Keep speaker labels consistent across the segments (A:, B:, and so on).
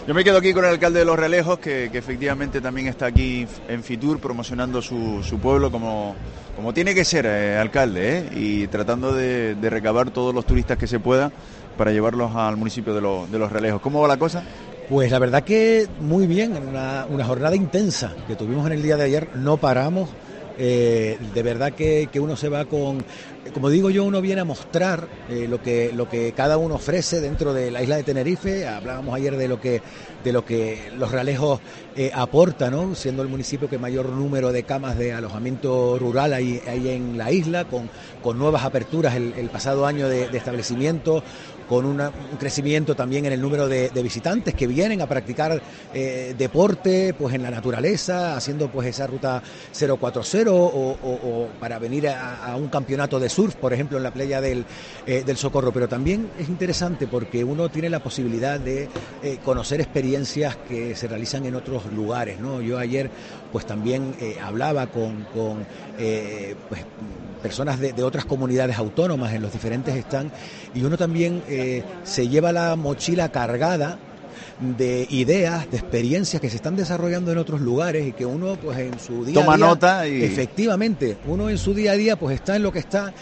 A: Yo me quedo aquí con el alcalde de Los Realejos, que efectivamente también está aquí en Fitur promocionando su pueblo como tiene que ser, alcalde, y tratando de recabar todos los turistas que se pueda para llevarlos al municipio de Los Realejos. ¿Cómo va la cosa?
B: Pues la verdad que muy bien, una jornada intensa que tuvimos en el día de ayer, no paramos. De verdad que uno se va con, como digo yo, uno viene a mostrar lo que cada uno ofrece dentro de la isla de Tenerife. Hablábamos ayer de lo que Los Realejos aporta, ¿no? Siendo el municipio que mayor número de camas de alojamiento rural hay en la isla, con nuevas aperturas el pasado año de establecimientos, con un crecimiento también en el número de visitantes que vienen a practicar deporte pues en la naturaleza, haciendo pues esa ruta 040 o para venir a un campeonato de surf, por ejemplo, en la playa del Socorro. Pero también es interesante porque uno tiene la posibilidad de conocer experiencias que se realizan en otros lugares, ¿no? Yo ayer pues también hablaba con pues personas de otras comunidades autónomas en los diferentes stands, y uno también se lleva la mochila cargada de ideas, de experiencias que se están desarrollando en otros lugares y que uno pues en su día
A: toma
B: a día,
A: nota y...
B: Efectivamente, uno en su día a día pues está en lo que está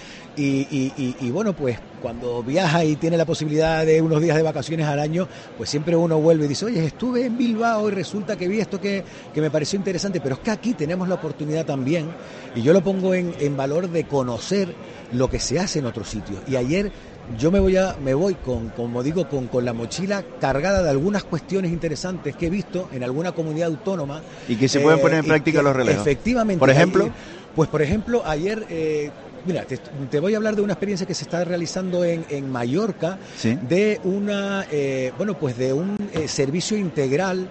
B: y bueno, pues cuando viaja y tiene la posibilidad de unos días de vacaciones al año, pues siempre uno vuelve y dice, oye, estuve en Bilbao y resulta que vi esto que me pareció interesante, pero es que aquí tenemos la oportunidad también, y yo lo pongo en valor, de conocer lo que se hace en otros sitios. Y ayer yo me voy como digo, con la mochila cargada de algunas cuestiones interesantes que he visto en alguna comunidad autónoma.
A: Y que se pueden poner en práctica Los Realejos.
B: Efectivamente.
A: Por ejemplo.
B: Pues por ejemplo, ayer... Mira, te voy a hablar de una experiencia que se está realizando en Mallorca, ¿sí? De una de un servicio integral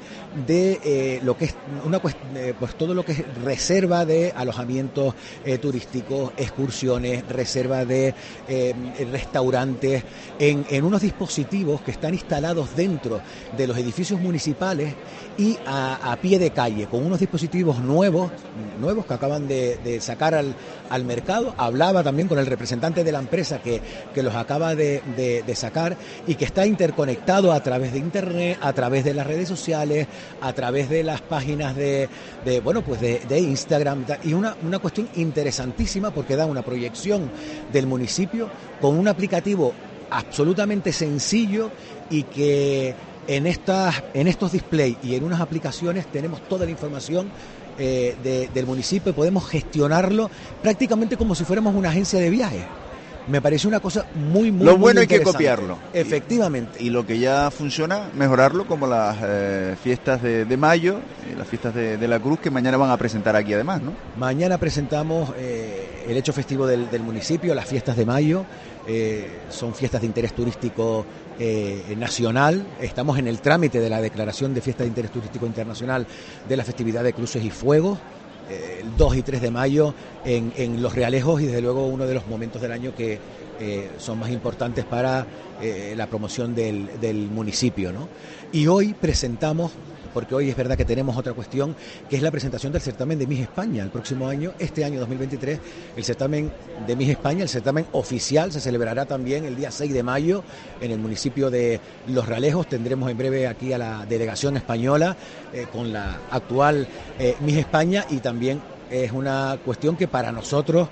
B: de lo que es pues todo lo que es reserva de alojamientos turísticos, excursiones, reserva de restaurantes, en unos dispositivos que están instalados dentro de los edificios municipales y a pie de calle, con unos dispositivos nuevos que acaban de sacar al mercado. Hablaba también con el representante de la empresa que los acaba de sacar, y que está interconectado a través de internet, a través de las redes sociales, a través de las páginas de Instagram, y una cuestión interesantísima porque da una proyección del municipio con un aplicativo absolutamente sencillo, y que en estos displays y en unas aplicaciones tenemos toda la información del municipio y podemos gestionarlo prácticamente como si fuéramos una agencia de viajes. Me parece una cosa muy
A: lo bueno
B: muy
A: hay que copiarlo.
B: Efectivamente.
A: Y lo que ya funciona, mejorarlo, como las fiestas de mayo, las fiestas de la Cruz, que mañana van a presentar aquí además, ¿no?
B: Mañana presentamos el hecho festivo del municipio, las fiestas de mayo. Son fiestas de interés turístico nacional. Estamos en el trámite de la declaración de fiesta de interés turístico internacional de la festividad de Cruces y Fuegos, el 2 y 3 de mayo en Los Realejos, y desde luego uno de los momentos del año que son más importantes para la promoción del municipio, ¿no? Y hoy presentamos, porque hoy es verdad que tenemos otra cuestión, que es la presentación del certamen de Miss España. El próximo año, este año 2023, el certamen de Miss España, el certamen oficial, se celebrará también el día 6 de mayo en el municipio de Los Realejos. Tendremos en breve aquí a la delegación española con la actual Miss España, y también es una cuestión que para nosotros,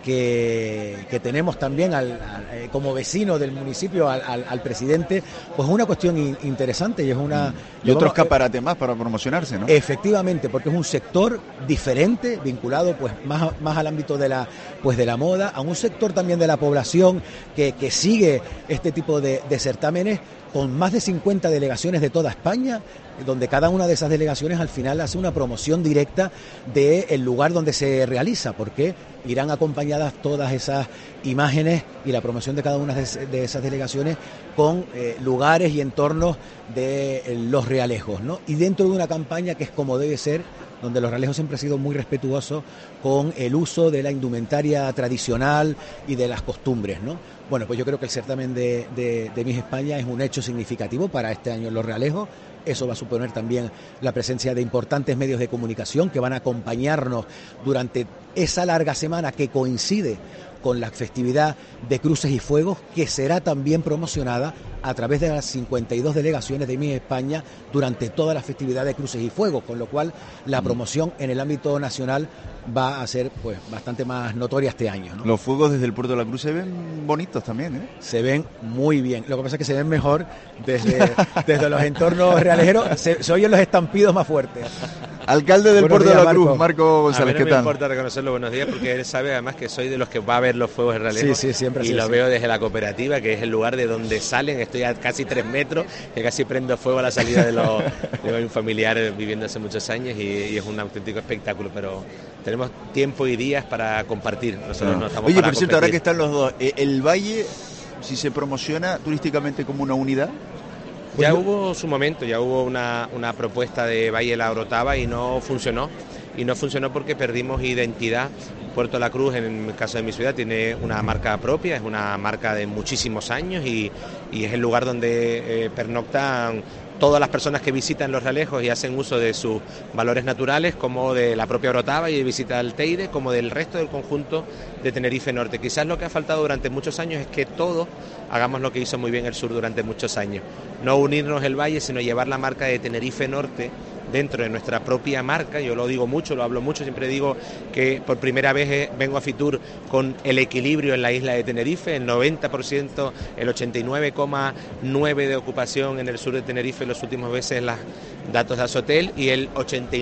B: que tenemos también como vecino del municipio al presidente, pues es una cuestión interesante, y es una...
A: Y otro escaparate más para promocionarse, ¿no?
B: Efectivamente, porque es un sector diferente, vinculado pues más al ámbito de la moda, a un sector también de la población que sigue este tipo de certámenes, con más de 50 delegaciones de toda España, donde cada una de esas delegaciones al final hace una promoción directa del lugar donde se realiza, porque irán acompañadas todas esas imágenes y la promoción de cada una de esas delegaciones con lugares y entornos de Los Realejos, ¿no? Y dentro de una campaña que es como debe ser, donde Los Realejos siempre ha sido muy respetuoso con el uso de la indumentaria tradicional y de las costumbres, ¿no? Bueno, pues yo creo que el certamen de Miss España es un hecho significativo para este año en Los Realejos. Eso va a suponer también la presencia de importantes medios de comunicación que van a acompañarnos durante esa larga semana que coincide con la festividad de Cruces y Fuegos, que será también promocionada a través de las 52 delegaciones de MIS España durante toda la festividad de Cruces y Fuegos, con lo cual la promoción en el ámbito nacional va a ser pues bastante más notoria este año, ¿no?
A: Los fuegos desde el Puerto de la Cruz se ven bonitos también, ¿eh?
B: Se ven muy bien. Lo que pasa es que se ven mejor desde los entornos realejeros, se oyen los estampidos más fuertes.
A: Alcalde del Puerto de la Cruz, Marco González, ¿qué tal?
C: A mí no me importa reconocerlo, buenos días, porque él sabe además que soy de los que va a ver los fuegos de Realejo.
B: Sí, siempre.
C: Y lo veo desde la cooperativa, que es el lugar de donde salen. Estoy a casi 3 metros, que casi prendo fuego a la salida de un familiar viviendo hace muchos años y es un auténtico espectáculo, pero tenemos tiempo y días para compartir. Nosotros no estamos.
A: Oye,
C: para
A: por cierto,
C: competir.
A: ahora que están los dos, ¿el Valle, si se promociona turísticamente como una unidad?
C: Ya hubo su momento, ya hubo una propuesta de Valle de la Orotava y no funcionó. Y no funcionó porque perdimos identidad. Puerto La Cruz, en el caso de mi ciudad, tiene una marca propia, es una marca de muchísimos años y es el lugar donde pernoctan todas las personas que visitan Los Realejos y hacen uso de sus valores naturales, como de la propia Orotava y de visita al Teide, como del resto del conjunto de Tenerife Norte. Quizás lo que ha faltado durante muchos años es que todos hagamos lo que hizo muy bien el sur durante muchos años. No unirnos el valle, sino llevar la marca de Tenerife Norte dentro de nuestra propia marca. Yo lo digo mucho, lo hablo mucho, siempre digo que por primera vez vengo a Fitur con el equilibrio en la isla de Tenerife, el 90%, el 89,9% de ocupación en el sur de Tenerife, los últimos veces los datos de Azotel, y el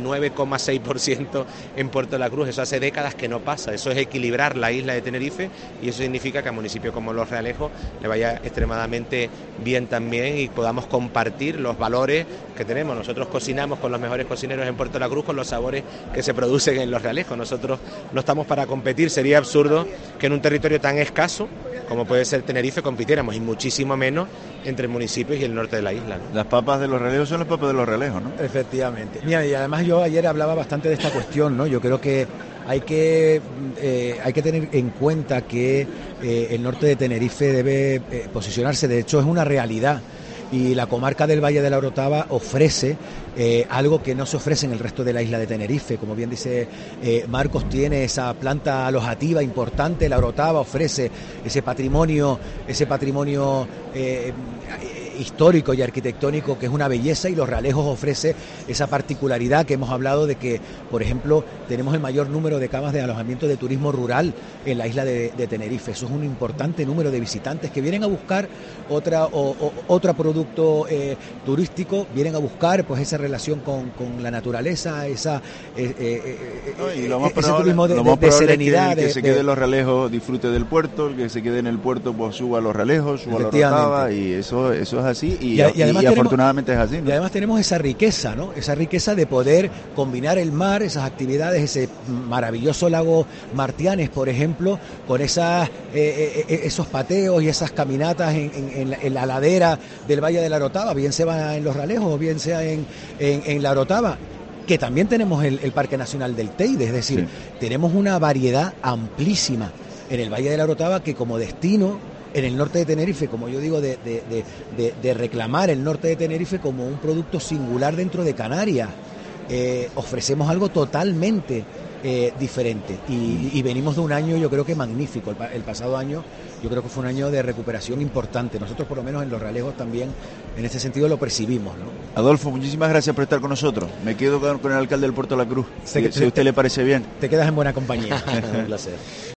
C: 89,6% en Puerto de la Cruz. Eso hace décadas que no pasa, eso es equilibrar la isla de Tenerife y eso significa que a municipios como Los Realejos le vaya extremadamente bien también y podamos compartir los valores que tenemos. Nosotros cocinamos con los mejores cocineros en Puerto de la Cruz con los sabores que se producen en Los Realejos. Nosotros no estamos para competir, sería absurdo que en un territorio tan escaso como puede ser Tenerife compitiéramos, y muchísimo menos entre municipios y el norte de la isla, ¿no?
A: Las papas de Los Realejos son las papas de Los Realejos, ¿no?
B: Efectivamente. Mira, y además yo ayer hablaba bastante de esta cuestión, ¿no? Yo creo que hay que tener en cuenta que el norte de Tenerife debe posicionarse, de hecho es una realidad, y la comarca del Valle de la Orotava ofrece algo que no se ofrece en el resto de la isla de Tenerife. Como bien dice Marcos, tiene esa planta alojativa importante. La Orotava ofrece ese patrimonio histórico y arquitectónico que es una belleza, y Los Realejos ofrece esa particularidad que hemos hablado de que, por ejemplo, tenemos el mayor número de camas de alojamiento de turismo rural en la isla de Tenerife. Eso es un importante número de visitantes que vienen a buscar otro producto turístico, vienen a buscar pues esa relación con la naturaleza, ese turismo de serenidad.
A: Que se quede en Los Realejos, disfrute del puerto, el que se quede en el puerto pues suba a Los Realejos, suba a la Orotava, y eso es así, y además afortunadamente es así, ¿no?
B: Y además tenemos esa riqueza, ¿no? Esa riqueza de poder combinar el mar, esas actividades, ese maravilloso lago Martianes, por ejemplo, con esos pateos y esas caminatas en la ladera del Valle de la Orotava, bien sea en Los Realejos o bien sea en la Orotava, que también tenemos el Parque Nacional del Teide, es decir, tenemos una variedad amplísima en el Valle de la Orotava que como destino en el norte de Tenerife, como yo digo, de reclamar el norte de Tenerife como un producto singular dentro de Canarias. Ofrecemos algo totalmente diferente y venimos de un año, yo creo que magnífico. El pasado año yo creo que fue un año de recuperación importante. Nosotros por lo menos en Los Realejos también en este sentido lo percibimos, ¿no?
A: Adolfo, muchísimas gracias por estar con nosotros. Me quedo con el alcalde del Puerto de la Cruz, si a usted le parece bien.
B: Te quedas en buena compañía.
C: Un placer.